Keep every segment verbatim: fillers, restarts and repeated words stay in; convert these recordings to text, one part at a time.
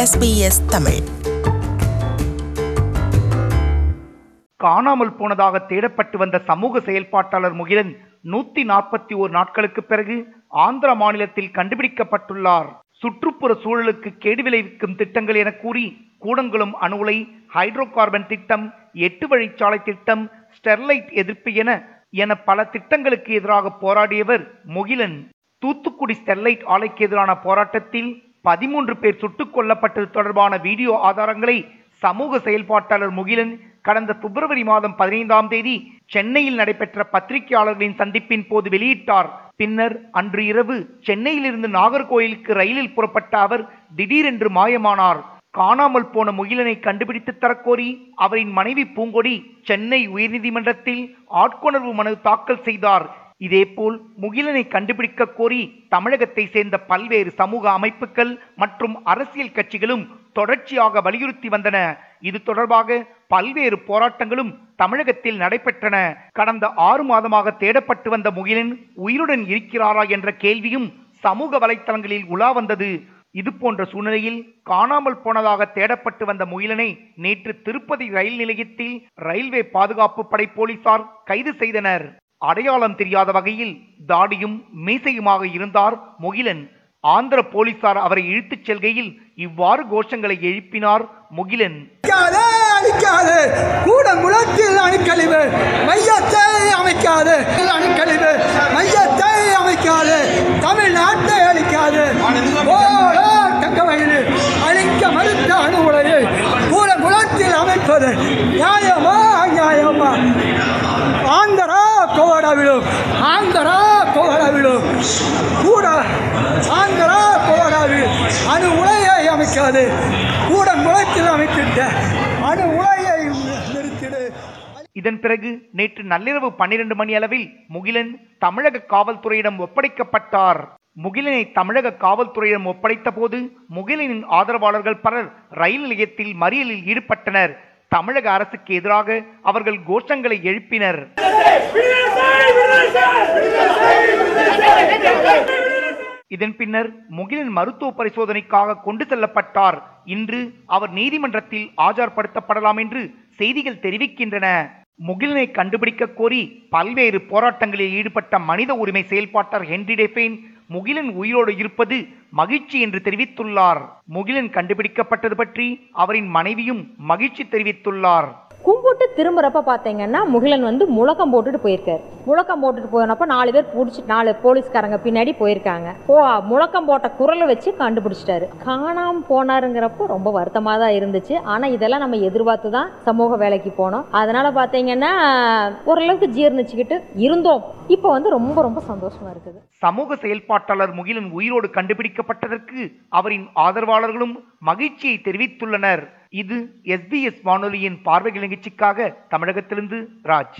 S B S Tamil. காணாமல் போனதாக தேடப்பட்டு வந்த சமூக செயல்பாட்டாளர் முகிலன் நூத்தி நாற்பத்தி ஓரு நாட்களுக்கு பிறகு ஆந்திர மாநிலத்தில் கண்டுபிடிக்கப்பட்டுள்ளார். சுற்றுப்புற சூழலுக்கு கேடு விளைவிக்கும் திட்டங்கள் என கூறி கூடங்குளம் அணு உலை, ஹைட்ரோ கார்பன் திட்டம், எட்டு வழிச்சாலை திட்டம், ஸ்டெர்லைட் எதிர்ப்பு என என பல திட்டங்களுக்கு எதிராக போராடியவர் முகிலன். தூத்துக்குடி ஸ்டெர்லைட் ஆலைக்கு எதிரான போராட்டத்தில் பதிமூன்று பேர் சுட்டுக் கொல்லப்பட்டது தொடர்பான வீடியோ ஆதாரங்களை சமூக செயல்பாட்டாளர் முகிலன் கடந்த பிப்ரவரி மாதம் பதினைந்தாம் தேதி சென்னையில் நடைபெற்ற பத்திரிகையாளர்களின் சந்திப்பின் போது வெளியிட்டார். பின்னர் அன்று இரவு சென்னையிலிருந்து நாகர்கோயிலுக்கு ரயிலில் புறப்பட்ட அவர் திடீரென்று மாயமானார். காணாமல் போன முகிலனை கண்டுபிடித்து தரக்கோரி அவரின் மனைவி பூங்கொடி சென்னை உயர்நீதிமன்றத்தில் ஆட்கொணர்வு மனு தாக்கல் செய்தார். இதேபோல் முகிலனை கண்டுபிடிக்க கோரி தமிழகத்தை சேர்ந்த பல்வேறு சமூக அமைப்புகள் மற்றும் அரசியல் கட்சிகளும் தொடர்ச்சியாக வலியுறுத்தி வந்தன. இது தொடர்பாக பல்வேறு போராட்டங்களும் தமிழகத்தில் நடைபெற்றன. கடந்த ஆறு மாதமாக தேடப்பட்டு வந்த முகிலன் உயிருடன் இருக்கிறாரா என்ற கேள்வியும் சமூக வலைத்தளங்களில் உலா வந்தது. இது போன்ற சூழ்நிலையில் காணாமல் போனதாக தேடப்பட்டு வந்த முகிலனை நேற்று திருப்பதி ரயில் நிலையத்தில் ரயில்வே பாதுகாப்பு படை போலீசார் கைது செய்தனர். அடையாளம் தெரியாத வகையில் தாடியும் மீசையுமாக இருந்தார் முகிலன். ஆந்திர போலீசார் அவரை இழுத்துச் செல்கையில் இவ்வாறு கோஷங்களை எழுப்பினார் முகிலன். கூடங்குளத்தில் அணுக்கழிவு மையத்தை அமைக்காது, அணுக்கழிவு மையத்தை அமைக்காது, தமிழ்நாட்டை அழிக்காது, தங்கவயலில் அழிக்க மறுத்த அணு உலையை கூடங்குளத்தில் அமைப்பது நியாயமா அநியாயமா? ஆந்திரா கோடாவிடும், ஆந்திரா கோடாவிடும், கூட ஆந்திரா கோடாவில் அணு உலையை அமைக்காது, கூடங்குளத்தில் அமைத்திட்ட அணு உலையை நிறுத்திடு. இதன் பிறகு நேற்று நள்ளிரவு பன்னிரண்டு மணி அளவில் முகிலன் தமிழக காவல்துறையிடம் ஒப்படைக்கப்பட்டார். முகிலனை தமிழக காவல்துறையிடம் ஒப்படைத்த போது முகிலனின் ஆதரவாளர்கள் பலர் ரயில் நிலையத்தில் மறியலில் ஈடுபட்டனர். தமிழக அரசுக்கு எதிராக அவர்கள் கோஷங்களை எழுப்பினர். இதன் பின்னர் முகிலன் மருத்துவ பரிசோதனைக்காக கொண்டு செல்லப்பட்டார். இன்று அவர் நீதிமன்றத்தில் ஆஜர்படுத்தப்படலாம் என்று செய்திகள் தெரிவிக்கின்றன. முகிலனை கண்டுபிடிக்க கோரி பல்வேறு போராட்டங்களில் ஈடுபட்ட மனித உரிமை செயல்பாட்டாளர் ஹென்றி டெஃபேன் முகிலன் உயிரோடு இருப்பது மகிழ்ச்சி என்று தெரிவித்துள்ளார். முகிலன் கண்டுபிடிக்கப்பட்டது பற்றி அவரின் மனைவியும் மகிழ்ச்சி தெரிவித்துள்ளார். கும்பிட்டு திரும்புறப்ப பார்த்தீங்கன்னா முகிலன் வந்து முழக்கம் போட்டுட்டு போயிருக்காரு. முழக்கம் போட்டுட்டு போனப்போ நாலு பேர் பிடிச்சி நாலு போலீஸ்காரங்க பின்னாடி போயிருக்காங்க. ஓ முழக்கம் போட்ட குரலை வச்சு கண்டுபிடிச்சிட்டாரு. காணாம போனாருங்கிறப்போ ரொம்ப வருத்தமாக தான் இருந்துச்சு. ஆனால் இதெல்லாம் நம்ம எதிர்பார்த்து தான் சமூக வேலைக்கு போனோம். அதனால பார்த்தீங்கன்னா ஓரளவுக்கு ஜீர்ணிச்சுக்கிட்டு இருந்தோம். இப்போ வந்து ரொம்ப ரொம்ப சந்தோஷமா இருக்குது. சமூக செயல்பாட்டாளர் முகிலன் உயிரோடு கண்டுபிடிக்கப்பட்டதற்கு அவரின் ஆதரவாளர்களும் மகிழ்ச்சியை தெரிவித்துள்ளனர். இது எஸ் பி எஸ் வானொலியின் பார்வைகள் நிகழ்ச்சிக்காக தமிழகத்திலிருந்து Raj.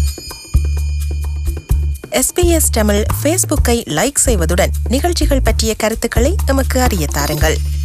S B S Tamil ஃபேஸ்புக்கை லைக் செய்வதுடன் நிகழ்ச்சிகள் பற்றிய கருத்துக்களை எமக்கு அறிய தாருங்கள்.